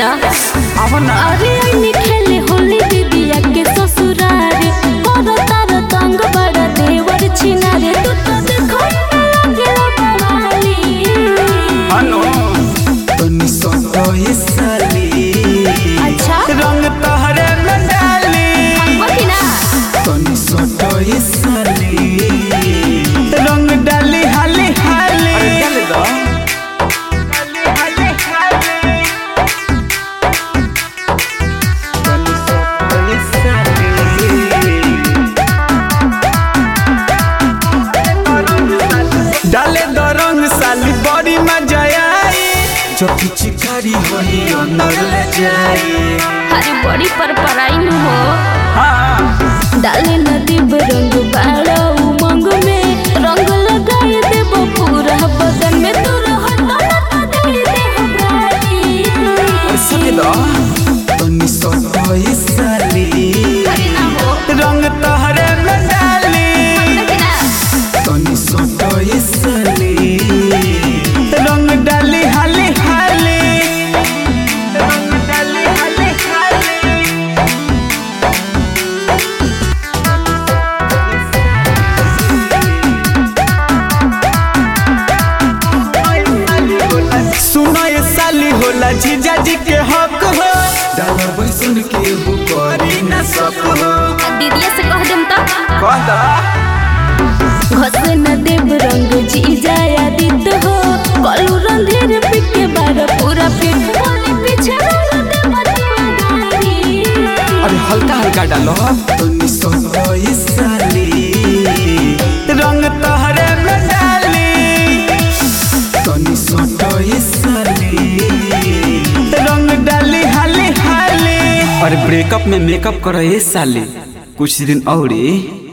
सुना अब ना अरे आईनी खेले होली दीदिया के ससुरारे पर तार तंग बड़ा देवर छिनारे तू तो देखो गेला बवाली अनो तनी सोतो हिसाली अच्छा रंग तहरे में डाली होती ना तनी सोतो हिसाली रंग डाली हाली हाली अरे डाल दो हाली हाली तनी सोतो हिसाली डाले दो रंग साली बड़ी मजा आई जो पिचकारी होई अंदर ले जाए अरे बड़ी पर पराई न हो हाँ डाले नदी रंग बाड़ा उमंग में रंग लगाए देबो पूरा बदन में तू रहत ना तो दे दे हमारी सुन लो तनी सोतो हिसाली अरे ना हो रंग तहरे में डाली होती ना तनी सोतो हिसाली रंग डाली हाली हाली रंग डाली हाली हाली सुनो ये साली होला जीजा जी के हक हो डाला बैसन के हो करी ना सक हो दीदिया से कह देम तो कह दा घस न देव रंग जी जाया दित हो कलू रंधेर पिके बार पूरा पेट मोरे पीछे रंग दे मती अरे हल्का हल्का डालो तनी सोतो हिसाली रंग तहरे में डाली तनी सोतो हिसाली रंग डाली हाली हाली अरे ब्रेकअप में मेकअप करो ये साली कुछ दिन और